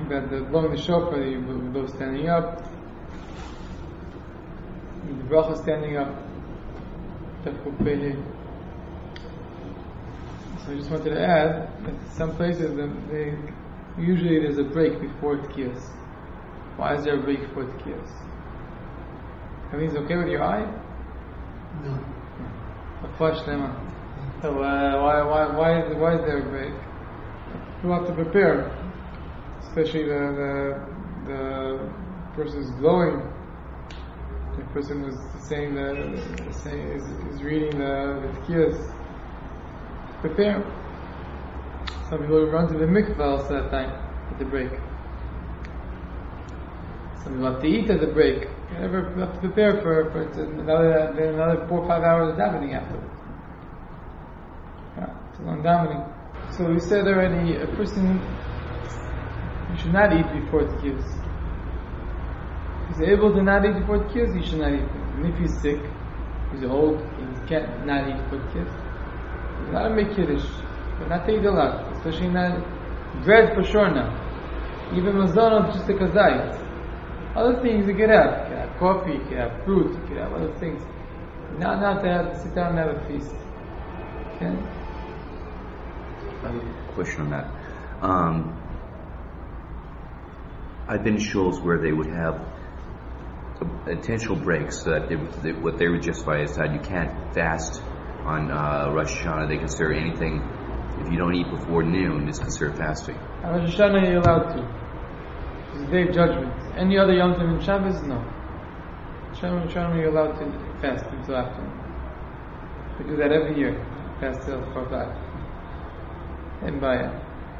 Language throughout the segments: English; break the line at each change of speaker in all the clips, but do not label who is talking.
that the blowing the shofar, you blow standing up, the bracha standing up. So I just wanted to add that some places usually there's a break before Tkiyas. Why is there a break before Tkiyas? Everything's okay with your eye?
No.
A flash lemma. So why is there a break? You have to prepare, especially the person's glowing. The person who's saying is reading the tkiyas. Prepare. Some people run to the mikvah also at that time at the break. Some people have to eat at the break. You have to prepare for another 4 or 5 hours of davening afterwards. Yeah, it's a long davening. So we said already, a person should not eat before tkiyas. If he's able to not eat before tkiyas, he should not eat. And if he's sick, he's old, he can't not eat before tkiyas. He's not to make kiddush, but not to eat a lot, especially not bread for sure now. Even mazon, just a kazayit. Other things you could have. You could have coffee, you could have fruit, you could have other things. Not to have to sit down and have a feast. Okay?
I have a question on that. I've been in shuls where they would have intentional breaks so that what they would justify is that you can't fast on Rosh Hashanah. They consider anything, if you don't eat before noon, is considered fasting.
On Rosh Hashanah you're allowed to. It's a day of judgment. Any other Yom Tov and Shabbos, no. Rosh Hashanah you're allowed to fast until afternoon. We do that every year. Fast till 4:00. And Baya.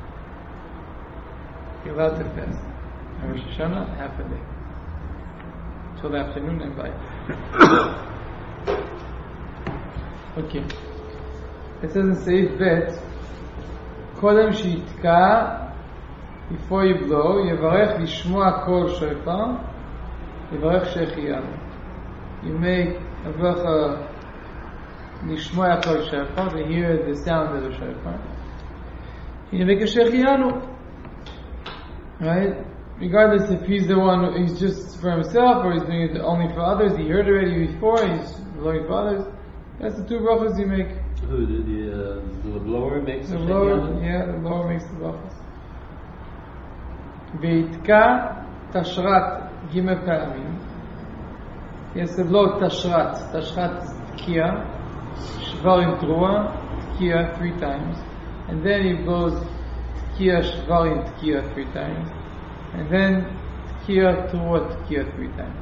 You're allowed to fast. On Rosh Hashanah, half a day. Till the afternoon and Baya. Okay. It says in Seif Bet, Kodem Shitka, before you blow, Yevarech Lishmoa Kol Shofar, Yevarech Shechianu. You make a bracha Lishmoa Kol Shofar, to hear the sound of the shofar. You make a Shechianu. Right? Regardless if he's the one, he's just for himself, or he's doing it only for others, he heard already before, he's blowing for others. That's the 2 brachas you make.
Who, the blower makes
the blower? Yeah, the blower makes the brachas. Veitka tashrat gimel paramim. He has to blow tashrat. Tashrat is tkiya. Shvarim trua. Tkiya 3 times. And then he blows tkiya shvarim tkiya 3 times. And then tkiya trua tkiya 3 times.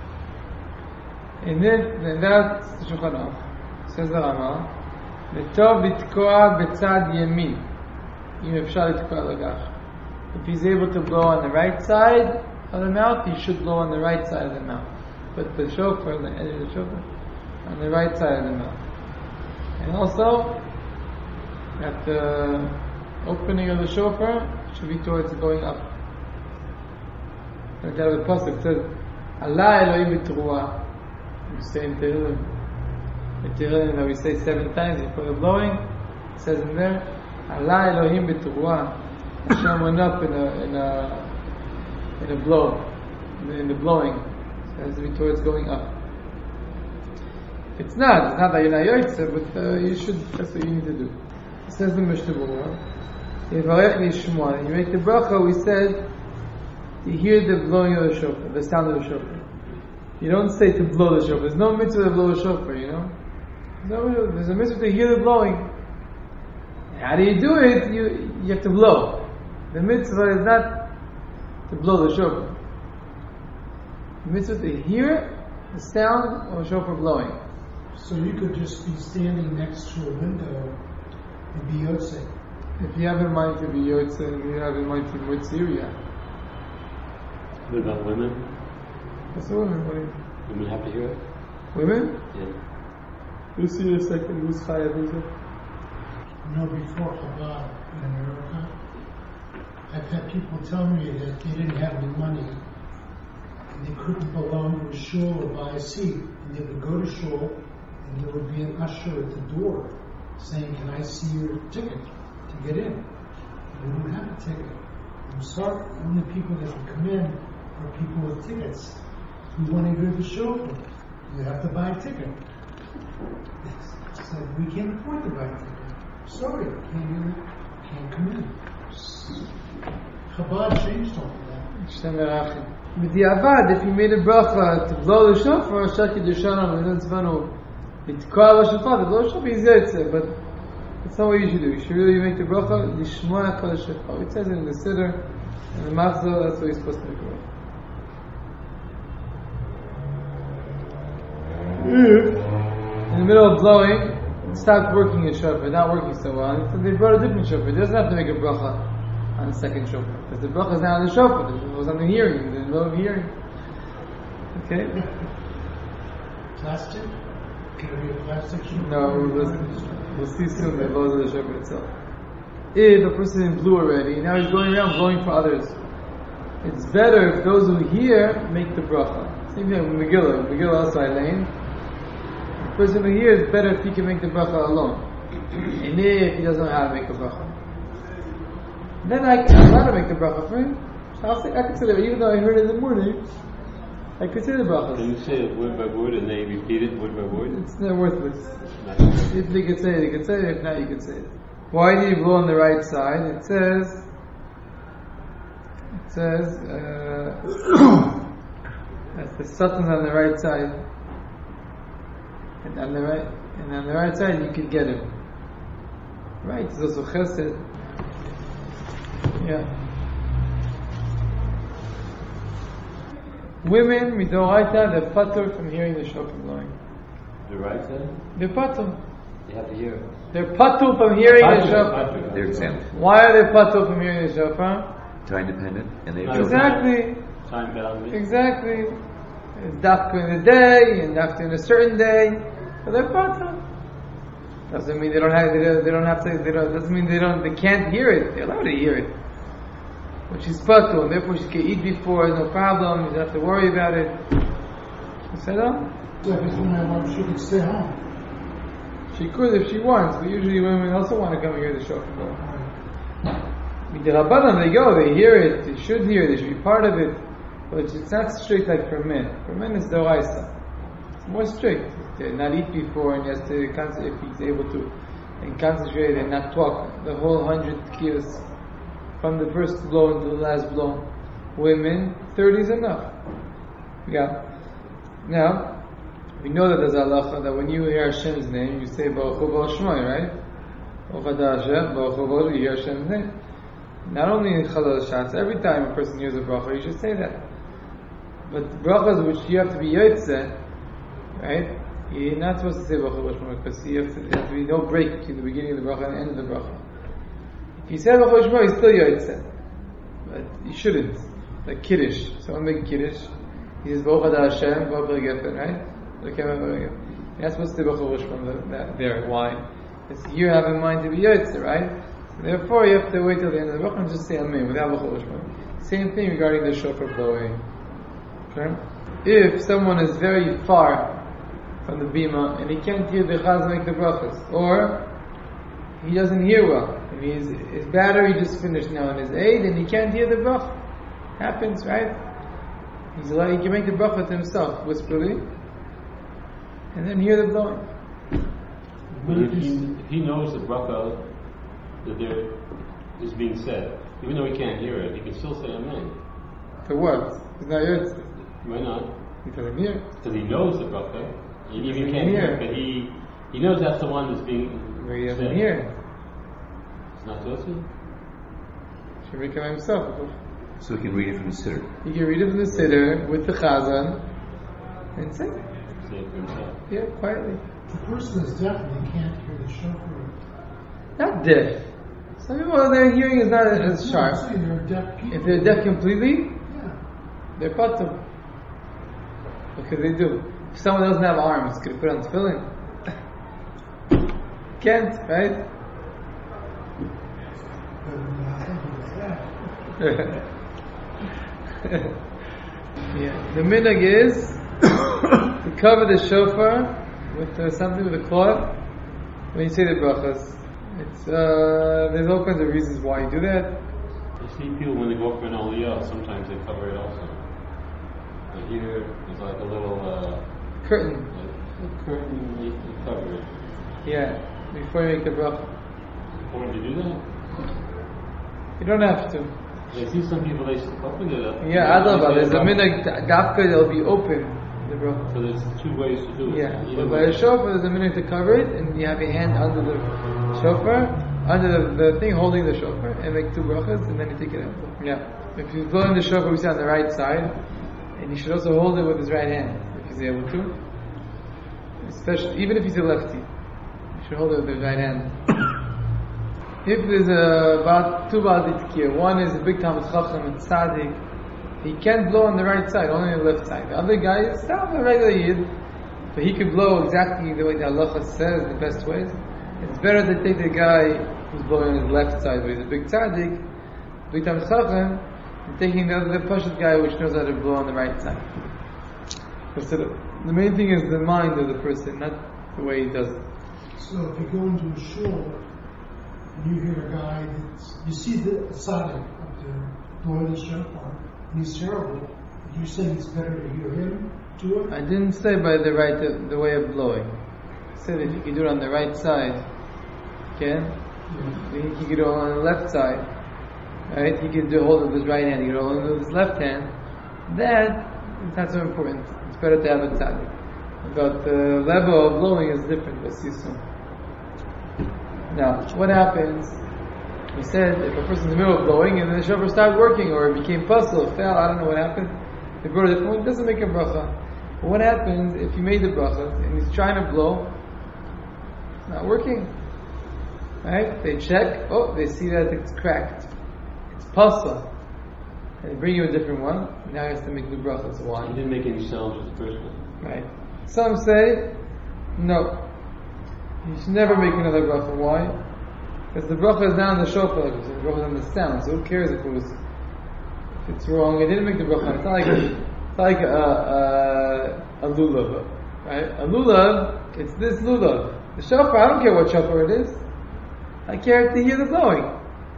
And that's the Shulchan Aruch. Says the Rama, "V'tov litkoa b'tzad yemin, im efshar litkoa lagach." If he's able to blow on the right side of the mouth, he should blow on the right side of the mouth. Put the shofar, the edge of the shofar, on the right side of the mouth. And also, at the opening of the shofar, it should be towards going up. Like that the pasuk says, "Allah Elohim b'teruah." You say in Tehillim. The Tehillim that we say 7 times before the blowing, it says in there, Allah Elohim b'teruah. Hashem went up in a blow, in the blowing. So it has to be towards going up. It's not that you're not yoytze, but you should, that's what you need to do. It says in Mishnah Berurah, Yevarech Lishmoa. You make the bracha, we said, to hear the blowing of the shofar, the sound of the shofar. You don't say to blow the shofar. There's no mitzvah to blow the shofar, you know? There's a mitzvah to hear the blowing. How do you do it? You have to blow. The mitzvah is not to blow the shofar. The mitzvah is to hear the sound of a shofar blowing.
So you could just be standing next to a window and be yotze.
If you have in mind to be yotze, and you have in mind to be mitzvah.
What about women?
What's the women?
Women have to hear it?
Women?
Yeah.
We'll see in a second who's chayav, who's it?
Before Chabad in America, I've had people tell me that they didn't have any money and they couldn't belong to a shul or buy a seat. And they would go to shul and there would be an usher at the door saying, "Can I see your ticket to get in?" They wouldn't have a ticket. I'm sorry, only people that can come in are people with tickets. You want to hear the shofar, you have to buy a ticket. It's like, we can't afford to buy a ticket. Sorry, can't come in. Chabad changed all of that.
B'diavad, if you made a bracha to blow the shofar, Shaki Dushanam, and then Tzvanu, it's called a shofar, to blow the shofar, he's Yotze, but that's not what you should do. You should really make the bracha, Lishmoa Kol Shofar. It says it in the Siddur, and the Machzor, that's what you're supposed to make it. In the middle of blowing, it stopped working a shofar, not working so well, so they brought a different shofar. It doesn't have to make a bracha on the second shofar, because the bracha is not on the shofar, it was on the hearing, in the middle of hearing. Okay?
Plastic? Can it be a plastic shofar?
No, we'll see soon the blows of the shofar itself. If a person blew already, now he's going around blowing for others, it's better if those who hear make the bracha. Same thing with Megillah. Megillah also Eilein. The person who hears, it's better if he can make the bracha alone. And if he doesn't know how to make a bracha, then I can know how to make the bracha for him. I can say that even though I heard it in the morning, I could say the bracha.
Can you say it word by word and they repeat it word by word?
It's not worthless. If they could say it, you could say it. If not, you could say it. Why do you blow on the right side? It says that the Satan's on the right side, and on the right side you could get him. Right? It's also chesed. Yeah. Women, midoraita, they're patur from hearing the shofar blowing.
The right side?
They're patur.
You have to hear it.
They're patur from hearing the shofar.
They're exempt.
Why are they patur from hearing the shofar?
Time dependent, and they
Exactly.
Time bound.
Exactly. It's dafka in the day, and dafka in a certain day. But they're patur. Doesn't mean they don't have to. Doesn't mean they can't hear it. They're allowed to hear it. But she's patur, and therefore she can eat before, no problem. You don't have to worry about it. You said that?
Yeah, because when my wife, she could stay home.
She could if she wants, but usually women also want to come and hear the shofar. With the Rabbanan, they go, they hear it, they should hear it, they should be part of it. But it's not strict like for men. For men, it's Doraisa. It's more strict. To not eat before, and he has to concentrate if he's able to, and concentrate and not talk the whole 100 kiyos from the first blow until the last blow. Women, 30 is enough. Yeah. Now, we know that there's halacha that when you hear Hashem's name, you say Baruch Hu Baruch Shemai, right? Baruch Atah Hashem, Baruch Hu Baruch Hu, you hear Hashem's name. Not only in Chalal Shatz, every time a person hears a bracha, you should say that. But brachas which you have to be Yotze, right? You're not supposed to say Baruch Hu Baruch Shemai, because you have to be no break between the beginning of the bracha and the end of the bracha. If you say Baruch Hu Shemai, you're still Yotze. But you shouldn't. Like Kiddush. Someone make Kiddush. He says Baruch Atah Hashem, Baruch Hu Gefen, right? You're not supposed to say Baruch Hu Baruch Shemai there. Why? Because you have in mind to be Yotze, right? So therefore, you have to wait till the end of the bracha and just say Amen without Baruch Hu Baruch Shemai. Same thing regarding the shofar blowing. Okay? If someone is very far from the bima and he can't hear the chaz make the brachas, or he doesn't hear well, and his battery just finished now in his aid and he can't hear the bracha. Happens, right? He can make the bracha to himself whisperly and then hear the blowing.
But if he knows the bracha that there is being said, even though he can't hear it, he can still say Amen.
For what? He's not Yotze.
Why not?
He doesn't hear.
Because he knows the bracha. Even if he can't hear it, but he knows that's the one that's being
Where he doesn't
said.
hear.
It's not Yotze?
He should make it himself.
So he can read it from the siddur.
He can read it from the siddur with the chazan and sing it.
Say it for himself.
Yeah, quietly.
The person is deaf and they can't hear the shofar.
Not deaf. Some people, their hearing is not as sharp.
I'm saying they're deaf people.
If they're deaf completely,
Yeah.
they're patur. What could they do? If someone doesn't have arms, could he put on tefillin? Can't, right? Yeah. The minhag is to cover the shofar with something with a cloth when you say the brachas. It's there's all kinds of reasons why you do that.
see people when they go up for an aliyah, sometimes they cover it also. But here, there's like a little
Curtain.
a curtain, you cover it.
Yeah, before you make the bracha.
Important to do that?
You don't have to.
I see some people, they open it up.
Yeah, Adrabah, there's a minhag dafka, it'll be open, the bracha.
So there's two ways to do it.
Yeah,
Either
but by
way.
the shofar, there's a minhag to cover it, and you have your hand under the shofar, under the thing holding the shofar, and make two brachas, and then you take it out. Yeah. If you blow in the shofar, we say on the right side, and you should also hold it with his right hand, if he's able to. Especially, even if he's a lefty, you should hold it with his right hand. If there's about two Baalei Tekiah, one is a big Talmid Chacham and Tzaddik, he can't blow on the right side, only on the left side. The other guy is still a regular Yid, but he could blow exactly the way the halacha says, the best ways. It's better to take the guy who's blowing on his left side, but he's a big Tzaddik, big Talmid Chacham, and taking the Pashut guy which knows how to blow on the right side. So the main thing is the mind of the person, not the way he does it.
So if you go into a shul and you hear a guy you see the tzaddik up there blowing the shofar, and he's terrible, you're saying it's better to hear him do it?
I didn't say by the way of blowing. I said if you could do it on the right side, okay? He could do it on the left side, right? He could do hold of his right hand, he could hold it with his left hand. That is not so important. It's better to have a tzaddik. But the level of blowing is different, we'll see soon. Now, what happens? He said if a person's in the middle of blowing and then the shofar started working or it became puzzle, fell, I don't know what happened, they brought a different one, it doesn't make a bracha. But what happens if you made the bracha and he's trying to blow, it's not working? Right? They check, they see that it's cracked. It's puzzle. And they bring you a different one, now he has to make the bracha. So why?
He didn't make any sounds with the first one.
Right. Some say, no. You should never make another bracha. Why? Because the bracha is not on the shofar, the bracha is on the sound. So who cares if it's wrong? It didn't make the bracha. It's like a lulav, right? A lulav, it's this lulav. The shofar, I don't care what shofar it is. I care to hear the blowing.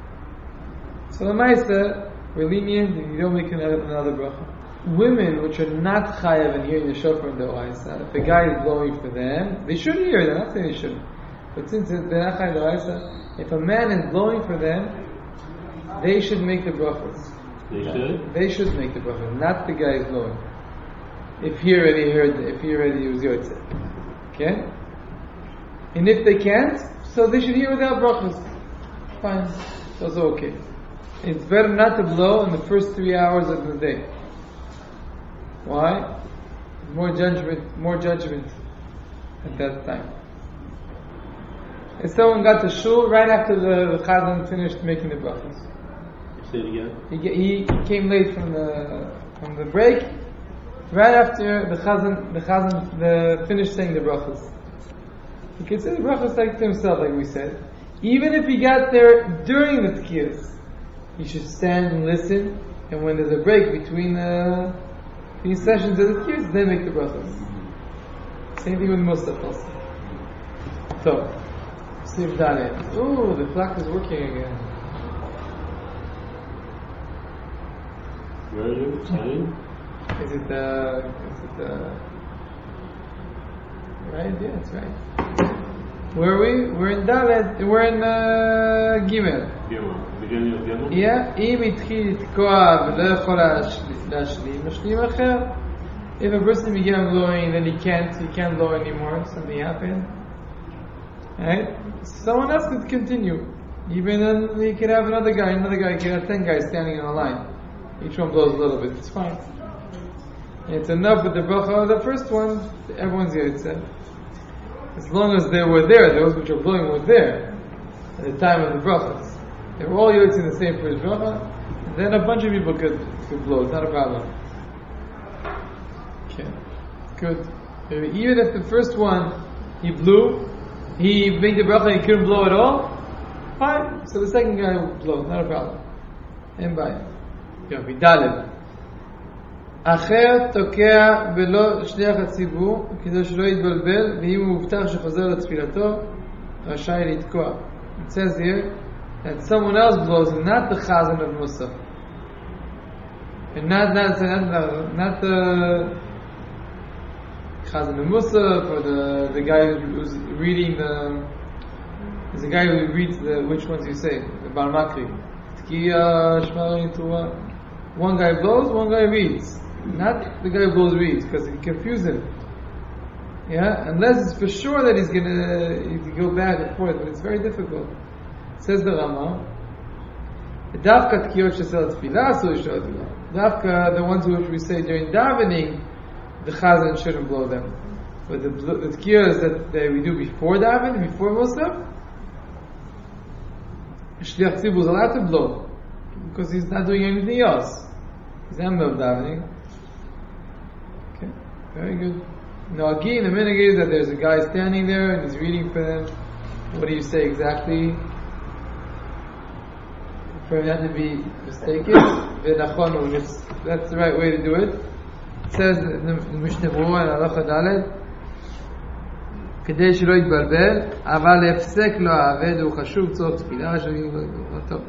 So the Maisa, we're lenient and you don't make another bracha. Women which are not chayav in hearing the shofar in the Oraisa, if a guy is blowing for them, they should hear it, I'm not saying they shouldn't. But since they're not chayav in the Oraisa, if a man is blowing for them, they should make the brachas.
They should?
They should make the brachas, not the guy is blowing. If he already was yotzei. Okay? And if they can't, so they should hear without brachas. Fine. That's okay. It's better not to blow in the first 3 hours of the day. Why? More judgment at that time. And someone got to shul right after the chazan finished making the brachas.
Say it again.
He came late from the break. Right after the chazan finished saying the brachas. He could say the brachas like to himself, like we said. Even if he got there during the tkiyas, he should stand and listen. And when there's a break between these sessions of the tkiyas, then make the brachas. Same thing with Musaf also. So, Siv Dalet. Ooh, the clock is working again.
Where are you? Signing?
Is it right? Yeah, it's right. Where are we? We're in Dalet. We're in Gimel.
Gimel. Beginning of Gimel?
Yeah. אם התחיל לתקוע ולא יכול להשלים, משלים אחר. If a person began blowing, then he can't blow anymore. Something happened. Right? Someone else could continue. Even then, he could have another guy, he could have 10 guys standing in a line. Each one blows a little bit. It's fine. And it's enough with the bracha of the first one. Everyone's yotzei. As long as they were there, those which were blowing were there at the time of the brachas. They were all yotzei in the same first bracha. And then a bunch of people could blow. It's not a problem. Okay. Good. Even if the first one he blew, he made the bracha and he couldn't blow at all, fine. So the second guy will blow. Not a problem. And bye. Vidalel. אחר תוקע בלא שליח הציבור כדי שלא יתבלבל ואם הוא מובטח שחוזר לתפילתו רשאי לתקוע. It says here that someone else blows, and not the Chazan of Musaf. And not the Chazan of Musaf, or the guy who's reading there's a guy who reads which ones you say, the Bar Makri. One guy blows, one guy reads. Not the guy who blows reads, because it confuses him. Yeah, unless it's for sure that he's gonna go back and forth, but it's very difficult. Says the Rama, Dafka tkiyot shesel tefillah, so Dafka, the ones which we say during davening, the Chazan shouldn't blow them. But the tkiyot that we do before davening, before Musaf, Shliach Tzibur is allowed to blow, because he's not doing anything else. He's not davening. Okay, very good. Nagi, the minhag is that there's a guy standing there and he's reading for them. What do you say exactly? For not to be mistaken, that's the right way to do it. It says in the Mishnah Berurah in Halacha Daled, כדי שלא יתבלבל, אבל להפסק לו העבד הוא חשוב צורך תפילה שלי. טוב.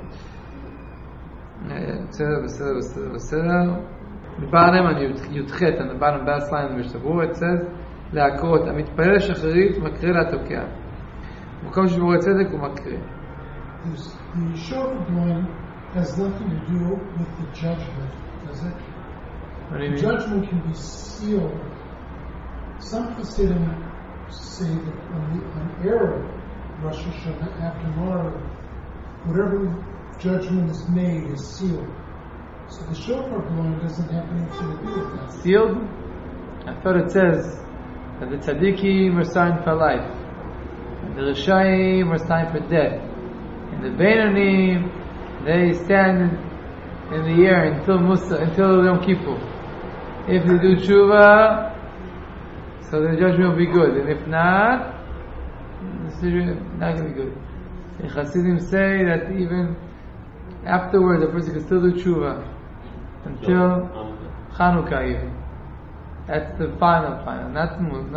בסדר. בבעלם אני י"ח, on the bottom last line in the Mishnah Berurah, it says, להקרות, המתפלל שחרית מקריא לתוקע. במקום שבורא צדק הוא מקריא.
The shofar blowing has nothing to do with the judgment, does it?
What do you
The
mean?
judgment can be sealed. Some Hasidim say that on Erev Rosh Hashanah, after Marav, whatever judgment is made is sealed. So the shofar blowing doesn't have anything to do with that.
Sealed? I thought it says that the tzaddikim are signed for life, and the Rishayim are signed for death, and the Beinonim, they stand in the air until Yom Kippur. If they do tshuva, so the judgment will be good, and if not, it's not going to be good. The Hasidim say that even afterwards, a person can still do tshuva until Chanukah even. That's the final, not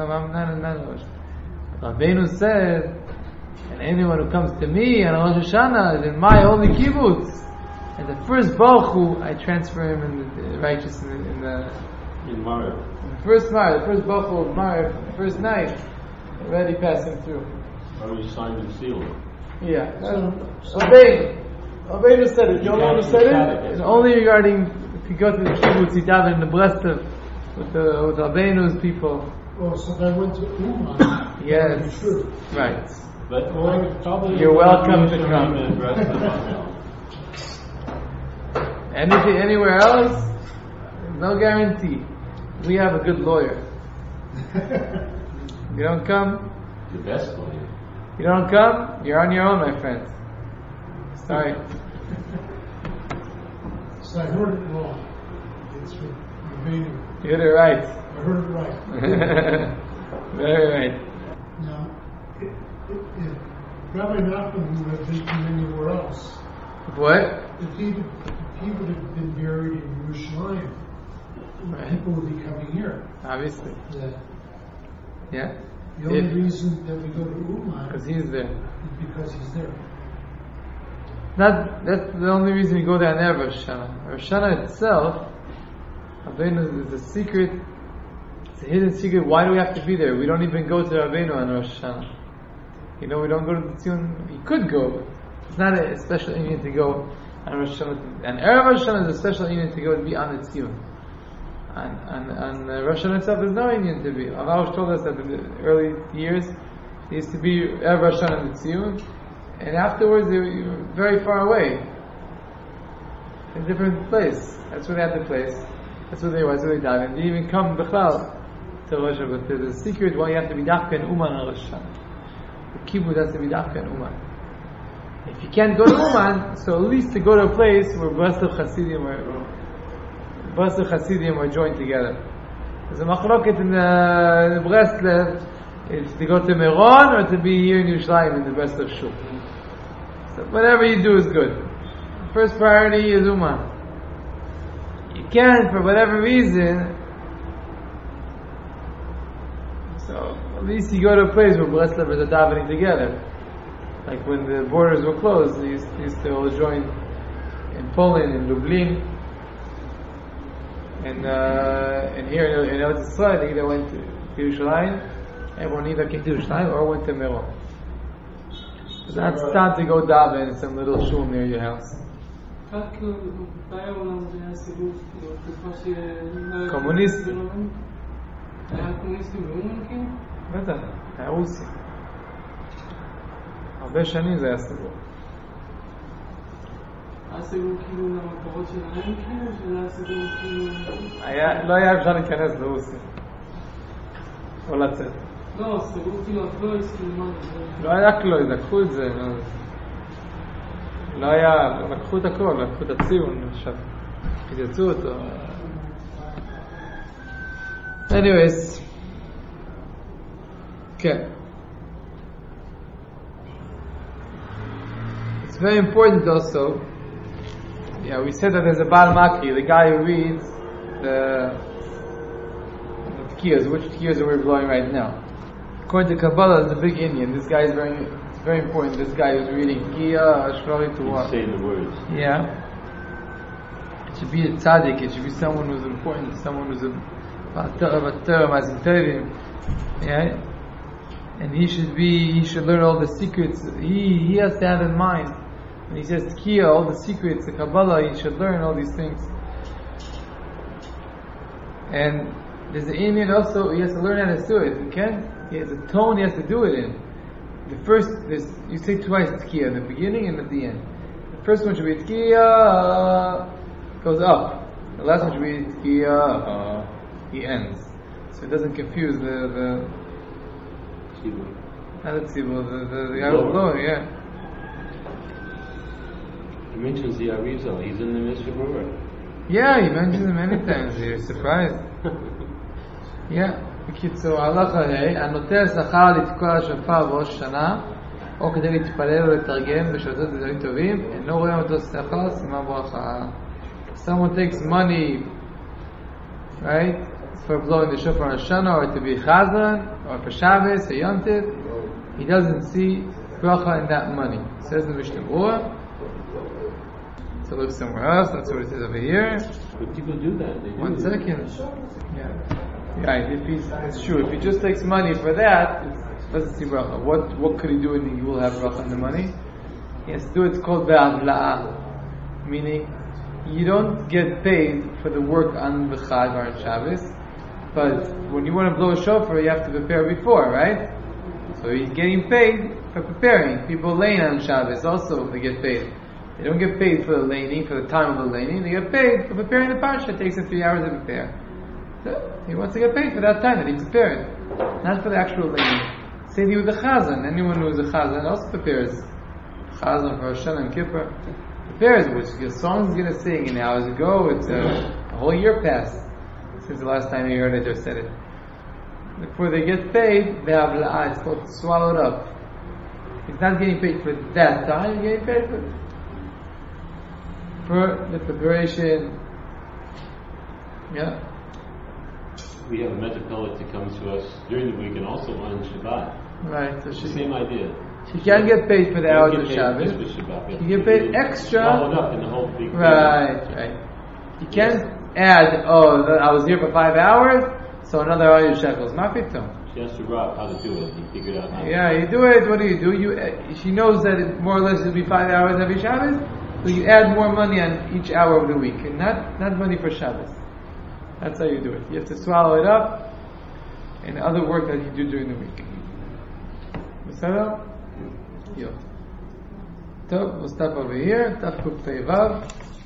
Rabbeinu said, and anyone who comes to me on Rosh Hashanah is in my holy kibbutz. And the first Baruch Hu, I transfer him in the righteous in
Marav.
the first Marav, the first Baruch Hu of Marav, the first night, already passing through.
Already signed and sealed.
Yeah. Rabbeinu said it. You don't understand it? It's only regarding if you go to the kibbutz, you daven in the Breslov with Rabbeinu's people.
Oh, so I went to Uman.
Yes.
True.
Right.
But probably
You're welcome to come. Anything, anywhere else? No guarantee. We have a good lawyer. You don't come?
The best lawyer.
You don't come? You're on your own, my friend. Sorry.
So I heard it wrong. It's Rabbeinu.
You did it right.
I heard it right.
Very right.
Now, if Rabbi Nachman would have been anywhere else,
What?
if he would have been buried in Yerushalayim, people would be coming here.
Obviously. Yeah.
The only reason that we go to Uman
Because he's there.
is because he's there.
That's the only reason we go there on Erev Rosh Hashanah. Rosh Hashanah itself, Rabbeinu is a secret. It's a hidden secret. Why do we have to be there? We don't even go to Rabbeinu on Rosh Hashanah. We don't go to the Tzion. You could go, but it's not a special union to go on Rosh Hashanah. And Erev Rosh Hashanah is a special union to go and be on the Tzion. And Rosh Hashanah itself is no union to be. Allah told us that in the early years, there used to be Erev Rosh Hashanah in the Tzion, and afterwards they were very far away, in a different place. That's where they had the place. That's where they were. That's where they died. And they even come B'chlal to Rosh Hashanah. But there's a secret why you have to be Dafka and Uman on Rosh Hashanah. The kibbutz has to be Dafka and Uman. If you can't go to Uman, so at least to go to a place where Breslov Hasidim are joined together. There's a machloket in the Breslov, it's to go to Meron or to be here in Yerushalayim in the Breslov Shul. So whatever you do is good. First priority is Uman. You can't, for whatever reason, so at least you go to a place where Breslov are davening together. Like when the borders were closed, they used to all join in Poland, in Lublin, and here in Eretz Yisrael, they either went to Yerushalayim, everyone either came to Yerushalayim or went to Meron. So that's time to go daven in some little shul near your house. קומוניסטים.
היה קומוניסטים באומן כאילו?
בטח, היה רוסי. הרבה שנים זה היה סגור.
היה סגור כאילו למטרות שלהם כאילו? שזה היה סגור כאילו...
לא היה אפשר להיכנס לרוסיה. או לצאת.
לא, סגור כאילו הקלויס כאילו מה זה?
לא היה קלויס, לקחו את זה. לא היה, לקחו את הכל, לקחו את הציון, עכשיו יצאו אותו. Anyways, okay. It's very important also. Yeah, we said that there's a Baal Maki, the guy who reads the tkiyas. Which tkiyas are we blowing right now? According to Kabbalah, is a big Indian. This guy is very important. This guy who's reading Kiya, Ashvari to what?
Saying the words.
Yeah. It should be a tzaddik. It should be someone who's important. Someone who's a yeah, and he should learn all the secrets. He has to have in mind when he says Tkiya, all the secrets, the Kabbalah, he should learn all these things. And there's an Indian also, he has to learn how to do it. He has a tone he has to do it in. The first, you say twice Tkiya, in the beginning and at the end. The first one should be Tkiya, goes up. The last one should be Tkiya, he ends, so it doesn't confuse the guy who's blowing. Yeah.
He mentions the Arizal. He's in the Mishnah.
Yeah, he mentions it many times. You're surprised. Yeah. בקיצור, הלכה הנוטל שכר לתקוע שופר בראש שנה, או כדי להתפלל ולתרגם בשלטות דברים טובים, אינו רואה אותו שכר, סימן ברכה. Someone takes money, right, for blowing the shofar on Shana, or to be Chazan, or for Shabbos, or Yom Tov, he doesn't see bracha in that money. It says in the Mishnah Berurah. So look somewhere else. That's what it says over here.
But people do that. They do.
1 second. Yeah. It's true. If he just takes money for that, it doesn't see bracha. What could he do and he will have bracha on the money? He has to do it's called be'avla'a, meaning you don't get paid for the work on the Chag or on Shabbos, but when you want to blow a shofar, you have to prepare before, right? So he's getting paid for preparing. People lane on Shabbos also, they get paid. They don't get paid for the laning, for the time of the laning. They get paid for preparing the parsha. It takes him 3 hours to prepare. So he wants to get paid for that time that he prepared, not for the actual laning. Same thing with the Chazan. Anyone who is a Chazan also prepares. Chazan for Rosh Hashanah and Kippur prepares which songs he's going to sing, and hours ago, it's a whole year passed since the last time you heard it or said it. Before they get paid, they have la'ah, it's called swallowed up. He's not getting paid for that time, he's getting paid for the preparation. Yeah.
We have a metropolitan that comes to us during the week and also on Shabbat.
Right. So
Same idea.
She can't get paid for the hours of Shabbos. You get paid extra.
Up in the whole big
right. You can't add, I was here for 5 hours, so another 100 shekels. Mafitom.
She has to Rob how to do it. He figured out how.
Yeah, you do it. What do? She knows that it more or less will be 5 hours every Shabbos, so you add more money on each hour of the week, and not money for Shabbos. That's how you do it. You have to swallow it up, and other work that you do during the week. Yo. So we'll stop over here. Taf Kuf Tei Vav.